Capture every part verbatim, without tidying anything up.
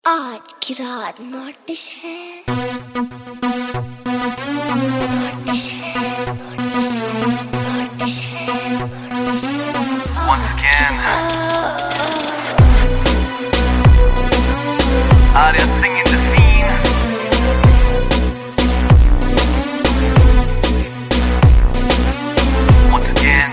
आज की रात नोटिस है, नोटिस है, नोटिस है, Once again, Arya singing the scene. Once again,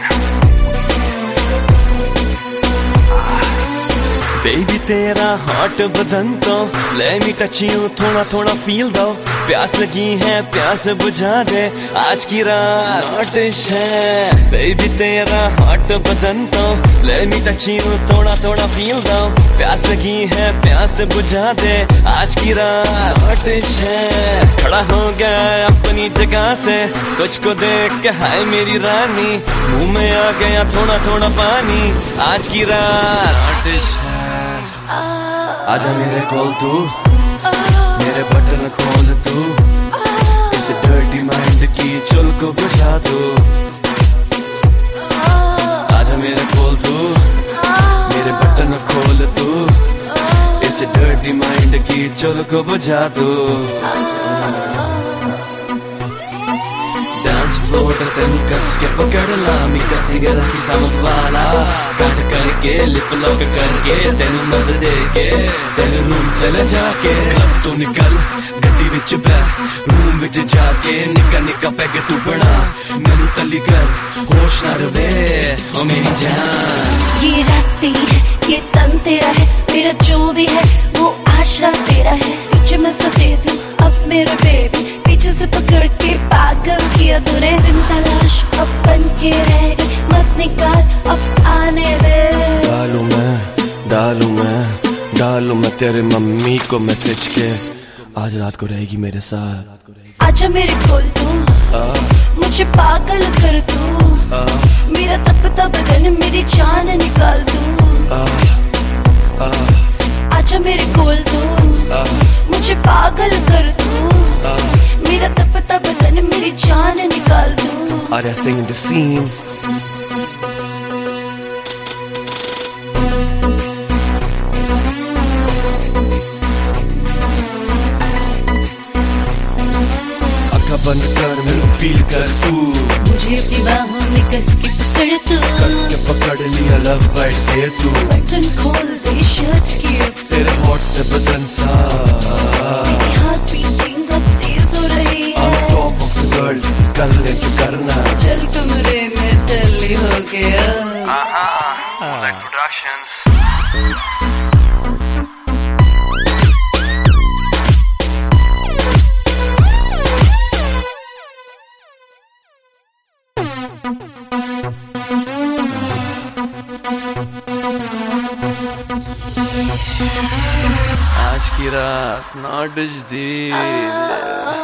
baby तेरा हॉट बदन तो let me touch you, थोड़ा थोड़ा फील दो, प्यास लगी है प्यास बुझा दे, आज की रात नोटिस है। बेबी तेरा हॉट बदन तो let me touch you, थोड़ा थोड़ा फील दो, प्यास लगी है प्यास बुझा दे, आज की रात नोटिस है। खड़ा हो गया अपनी जगह से, तुझको देख के हाय मेरी रानी, मुंह में आ गया थोड़ा थोड़ा पानी, आज की रात नोटिस है। आजा मेरे कोल तू, मेरे बटन खोल तू, इस डर्टी माइंड की चुल को बुझा तू। आजा मेरे कोल तू, मेरे बटन खोल तू, इस डर्टी माइंड की चुल को बुझा तू। डांस फ्लोर पे तेन कस के पकड़ ला, मी कसी के रखी साउंड वाला, कट करके लिप लॉक करके तेन नजर दे के तेन रूम चले जाके, अब तू निकल गड्डी विच बैठ, रूम विच जाके निक्का निक्का पैग तू बना, मैनू तली कर होश ना रवे ओ मेरी जान। ये रात तेरी है, ये तन तेरा है, मेरा जो भी है वो आशरा तेरा है, तुझे मैं सब दे दूं अब मेरा बेबी, पीछे से पकड़ के पागल किया तूने, जिंदा लाश अब बन के रह गई, मत निकाल अब आने दे। डालू मैं डालू मैं डालू मैं तेरे मम्मी को मैसेज के, आज रात को रहेगी मेरे साथ। आजा मेरे कोल तू, मुझे पागल कर तू, मेरा तपता बदन मेरी जान निकाल तू। आजा मेरे कोल तू, मुझे पागल कर तू, मेरा तपता बदन मेरी जान निकाल तू। Arya singing the scene. आँखें बंद कर मैनू फील कर तू, मुझे अपनी बाहों में कस के पकड़ तू, कस के पकड़ लिया लव बाइट दे तू, बटन खोल दे शर्ट की, तेरे हॉट से बदन सा, मेरी हार्ट बीटिंग अब तेज हो रही है, I'm top of the world, कर ले जो करना, चल कमरे में टल्ली हो गया। aha, Moonlight Productions. आज की रात नोटिस दी।